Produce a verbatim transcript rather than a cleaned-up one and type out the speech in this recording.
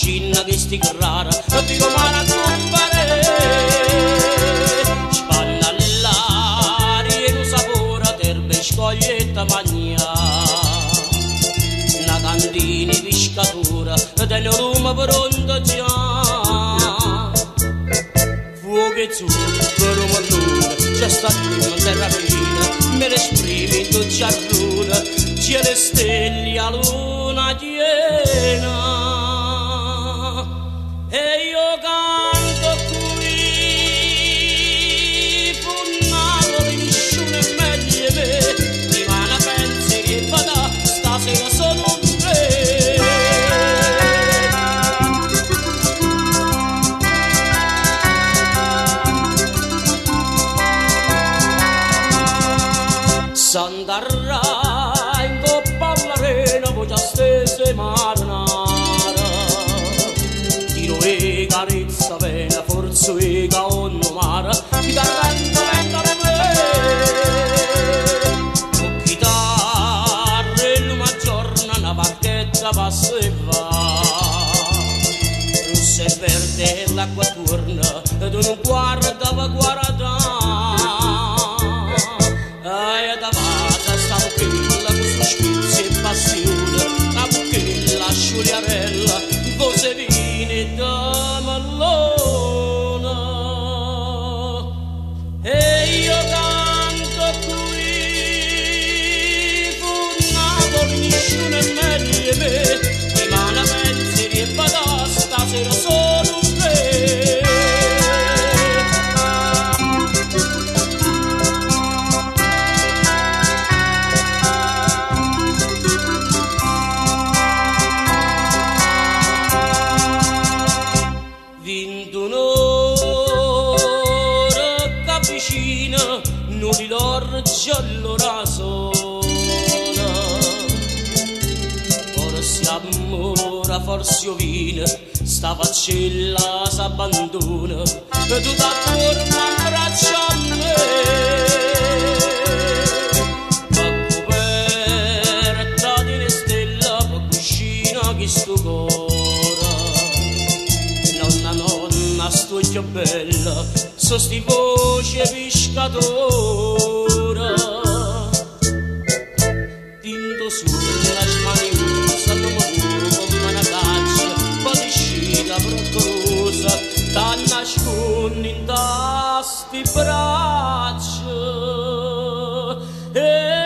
cinna che sti carrara ti comare a compare spanna nell'aria e lo sapore terbe scoglietta magna una cantina di pescatura tengo Roma pronto già fuoco e zucchero mallone c'è sta prima terra piena me le esprimi in dolce arruna c'è le stelle a luna piena e io canto qui funnato di nessuno è meglio me prima ne pensi che vada stasera sono un re s'andarà in coppa all'arena poi già stesse marinara tiro e carezza pena forse e caonno mara ti darrendo lenta le me con chitarre e luma giorna una barchetta passa e va rossa e verde e l'acqua torna ed non guardava guarda ai davata stavo quella con su spizzi e passione la buchella sciuliarella cose vine da mallona e io canto qui funnato nessuno è meglio me prima ne pensi che vada stasera sono un re non li giallo rasona forse amore forse ovina sta faccella s'abbandona e tu t'attorno a braccia a me ma coperta di le stelle per cucina che sto cora nonna nonna sto più bella so sti voce pescatora tinto sulla smaniusa come una caccia poi uscita procorosa t'ha nascondi in tasti braccia e